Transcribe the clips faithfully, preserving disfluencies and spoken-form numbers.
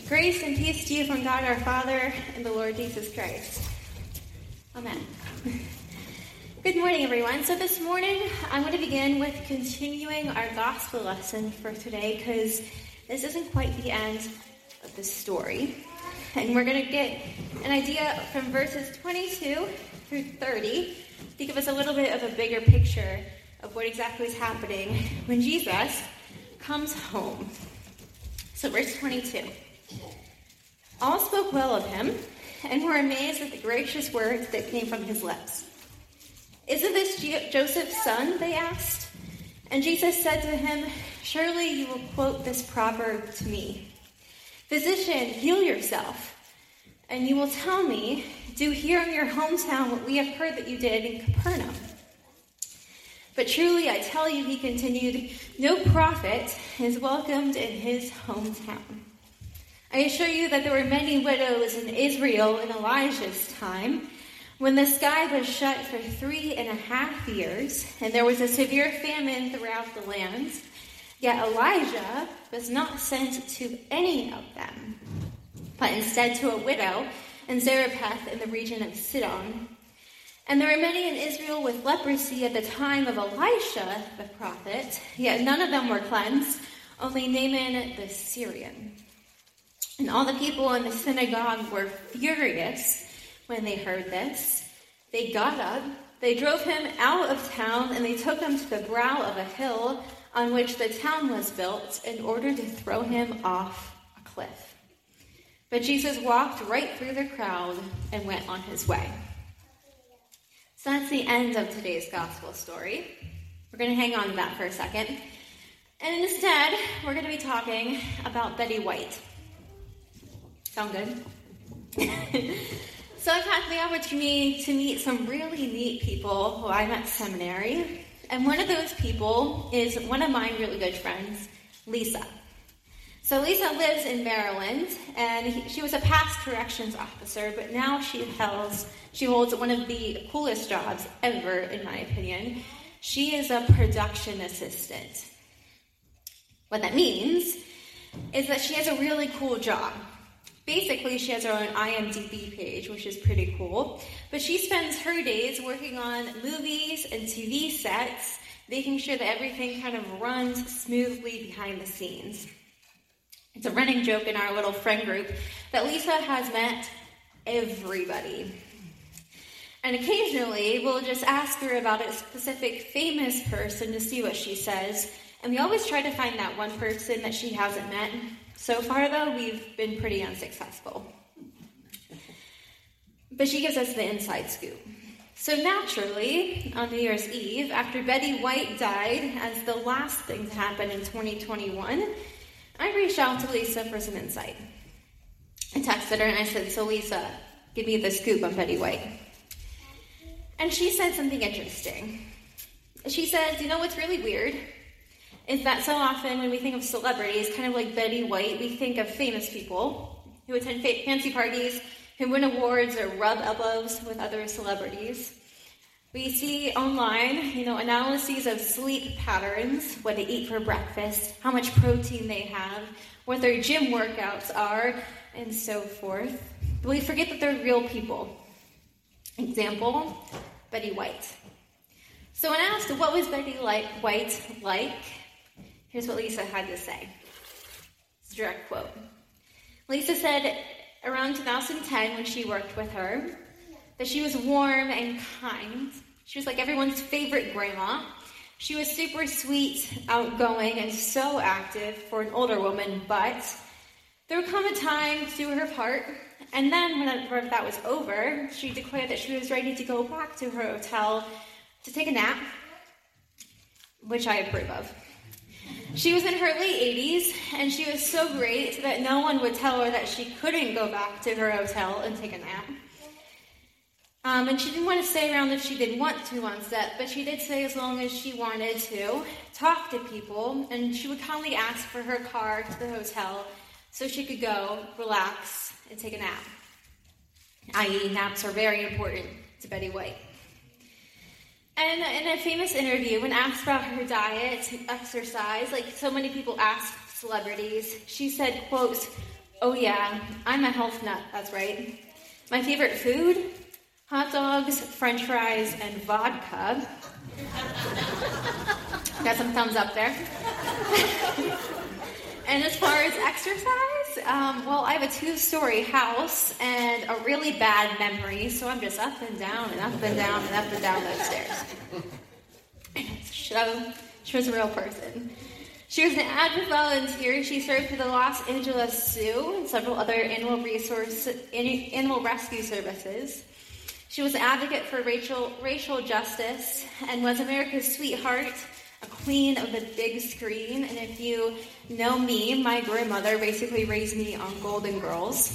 Grace and peace to you from God our Father and the Lord Jesus Christ. Amen. Good morning, everyone. So this morning, I'm going to begin with continuing our gospel lesson for today, because this isn't quite the end of the story. And we're going to get an idea from verses twenty-two through thirty to give us a little bit of a bigger picture of what exactly is happening when Jesus comes home. So verse twenty-two. All spoke well of him, and were amazed at the gracious words that came from his lips. Isn't this G- Joseph's son? They asked. And Jesus said to him, surely you will quote this proverb to me. Physician, heal yourself. And you will tell me, do here in your hometown what we have heard that you did in Capernaum. But truly I tell you, he continued, no prophet is welcomed in his hometown. I assure you that there were many widows in Israel in Elijah's time, when the sky was shut for three and a half years, and there was a severe famine throughout the land. Yet Elijah was not sent to any of them, but instead to a widow in Zarephath in the region of Sidon. And there were many in Israel with leprosy at the time of Elisha the prophet, yet none of them were cleansed, only Naaman the Syrian. And all the people in the synagogue were furious when they heard this. They got up, they drove him out of town, and they took him to the brow of a hill on which the town was built in order to throw him off a cliff. But Jesus walked right through the crowd and went on his way. So that's the end of today's gospel story. We're going to hang on to that for a second. And instead, we're going to be talking about Betty White. Sound good? So I've had the opportunity to meet some really neat people who I met at seminary. And one of those people is one of my really good friends, Lisa. So Lisa lives in Maryland, and he, she was a past corrections officer, but now she holds, she holds one of the coolest jobs ever, in my opinion. She is a production assistant. What that means is that she has a really cool job. Basically, she has her own I M D B page, which is pretty cool. But she spends her days working on movies and T V sets, making sure that everything kind of runs smoothly behind the scenes. It's a running joke in our little friend group that Lisa has met everybody. And occasionally, we'll just ask her about a specific famous person to see what she says. And we always try to find that one person that she hasn't met. So far, though, we've been pretty unsuccessful. But she gives us the inside scoop. So naturally, on New Year's Eve, after Betty White died as the last thing to happen in twenty twenty-one, I reached out to Lisa for some insight. I texted her and I said, so Lisa, give me the scoop on Betty White. And she said something interesting. She said, you know what's really weird? Is that so often when we think of celebrities, kind of like Betty White, we think of famous people who attend fancy parties, who win awards or rub elbows with other celebrities. We see online, you know, analyses of sleep patterns, what they eat for breakfast, how much protein they have, what their gym workouts are, and so forth. But we forget that they're real people. Example, Betty White. So when asked, what was Betty White like? Here's what Lisa had to say. It's a direct quote. Lisa said around two thousand ten, when she worked with her, that she was warm and kind. She was like everyone's favorite grandma. She was super sweet, outgoing, and so active for an older woman, but there would come a time to do her part, and then whenever that was over, she declared that she was ready to go back to her hotel to take a nap, which I approve of. She was in her late eighties, and she was so great that no one would tell her that she couldn't go back to her hotel and take a nap. Um, and she didn't want to stay around if she didn't want to on set, but she did say as long as she wanted to talk to people, and she would kindly ask for her car to the hotel so she could go, relax, and take a nap. that is naps are very important to Betty White. And in a famous interview, when asked about her diet and exercise, like so many people ask celebrities, she said, quote, Oh yeah, I'm a health nut, that's right. My favorite food? Hot dogs, french fries, and vodka. Got some thumbs up there. And as far as exercise, um, well, I have a two-story house and a really bad memory, so I'm just up and down and up and down and up and down those stairs. So, she was a real person. She was an active volunteer. She served for the Los Angeles Zoo and several other animal resource, animal rescue services. She was an advocate for racial, racial justice and was America's sweetheart, a queen of the big screen. And if you know me, my grandmother basically raised me on Golden Girls.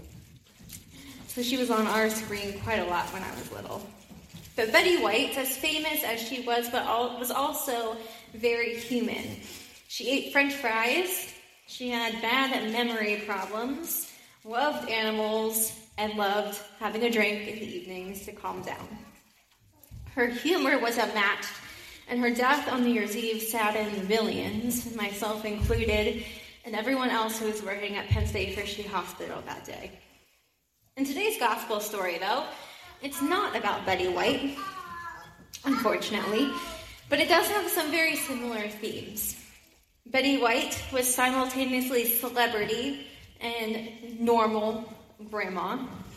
So she was on our screen quite a lot when I was little. But Betty White, as famous as she was, but all, was also very human. She ate french fries, she had bad memory problems, loved animals, and loved having a drink in the evenings to calm down. Her humor was unmatched, and her death on New Year's Eve saddened millions, myself included, and everyone else who was working at Penn State Fishy Hospital that day. In today's gospel story, though, it's not about Betty White, unfortunately, but it does have some very similar themes. Betty White was simultaneously celebrity and normal grandma.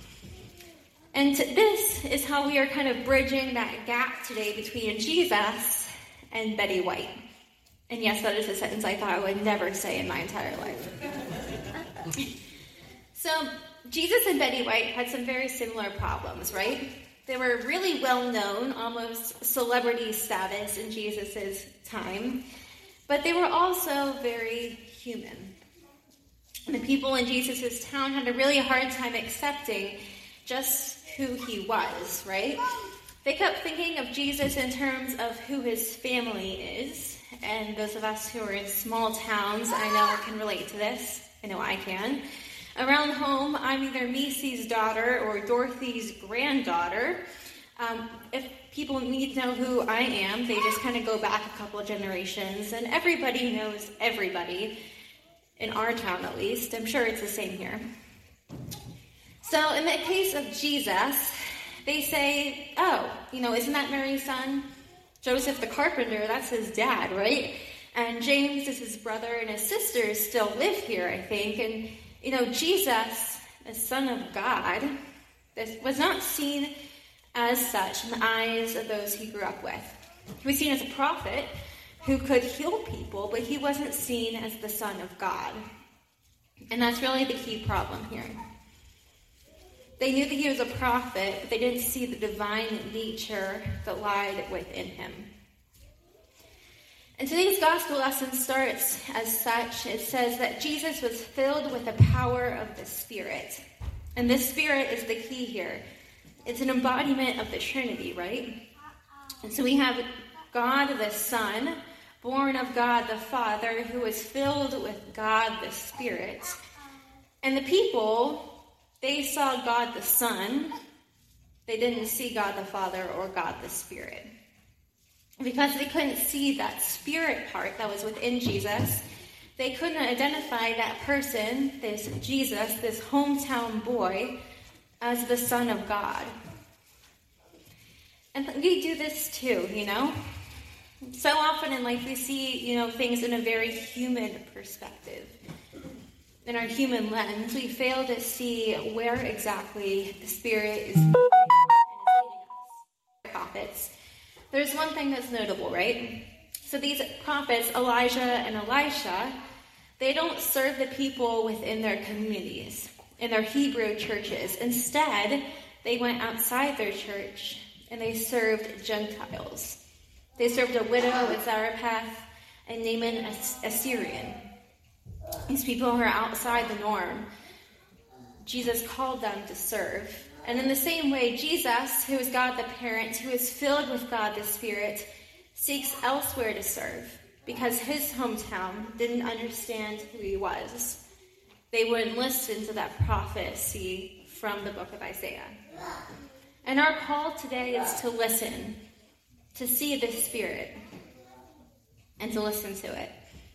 And this is how we are kind of bridging that gap today between Jesus and Betty White. And yes, that is a sentence I thought I would never say in my entire life. So, Jesus and Betty White had some very similar problems, right? They were really well known, almost celebrity status in Jesus' time. But they were also very human. The people in Jesus' town had a really hard time accepting just who he was, right? They kept thinking of Jesus in terms of who his family is. And those of us who are in small towns, I know can relate to this. I know I can. Around home, I'm either Macy's daughter or Dorothy's granddaughter. Um, if people need to know who I am, they just kind of go back a couple of generations, and everybody knows everybody, in our town at least. I'm sure it's the same here. So in the case of Jesus, they say, oh, you know, isn't that Mary's son? Joseph the carpenter, that's his dad, right? And James is his brother, and his sisters still live here, I think. And, you know, Jesus, the Son of God, this was not seen as such in the eyes of those he grew up with. He was seen as a prophet who could heal people, but he wasn't seen as the Son of God. And that's really the key problem here. They knew that he was a prophet, but they didn't see the divine nature that lied within him. And today's gospel lesson starts as such. It says that Jesus was filled with the power of the Spirit. And this Spirit is the key here. It's an embodiment of the Trinity, right? And so we have God the Son, born of God the Father, who was filled with God the Spirit. And the people, they saw God the Son. They didn't see God the Father or God the Spirit. Because they couldn't see that Spirit part that was within Jesus, they couldn't identify that person, this Jesus, this hometown boy, as the Son of God. And we do this too, you know? So often in life we see, you know, things in a very human perspective. In our human lens, we fail to see where exactly the Spirit is moving and is leading us. Prophets. There's one thing that's notable, right? So these prophets, Elijah and Elisha, they don't serve the people within their communities, in their Hebrew churches. Instead, they went outside their church and they served Gentiles. They served a widow at Zarephath and Naaman, a Syrian. These people who are outside the norm. Jesus called them to serve. And in the same way, Jesus, who is God the parent, who is filled with God the Spirit, seeks elsewhere to serve because his hometown didn't understand who he was. They wouldn't listen to that prophecy from the book of Isaiah. And our call today is to listen, to see the Spirit, and to listen to it.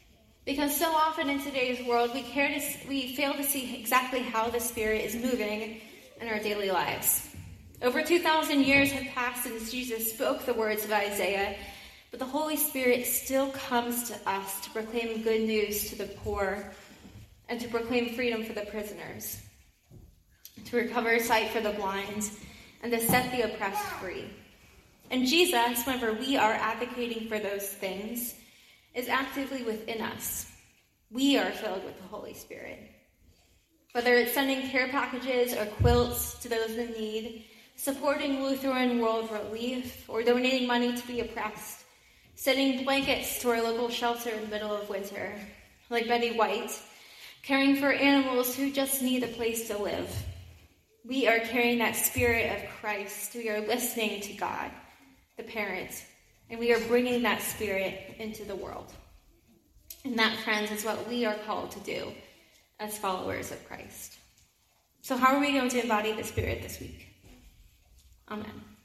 Because so often in today's world, we care to, we fail to see exactly how the Spirit is moving in our daily lives. Over two thousand years have passed since Jesus spoke the words of Isaiah, but the Holy Spirit still comes to us to proclaim good news to the poor and to proclaim freedom for the prisoners, to recover sight for the blind, and to set the oppressed free. And Jesus, whenever we are advocating for those things, is actively within us. We are filled with the Holy Spirit. Whether it's sending care packages or quilts to those in need, supporting Lutheran World Relief, or donating money to the oppressed, sending blankets to our local shelter in the middle of winter, like Betty White, caring for animals who just need a place to live. We are carrying that Spirit of Christ. We are listening to God, the parent, and we are bringing that Spirit into the world. And that, friends, is what we are called to do as followers of Christ. So how are we going to embody the Spirit this week? Amen.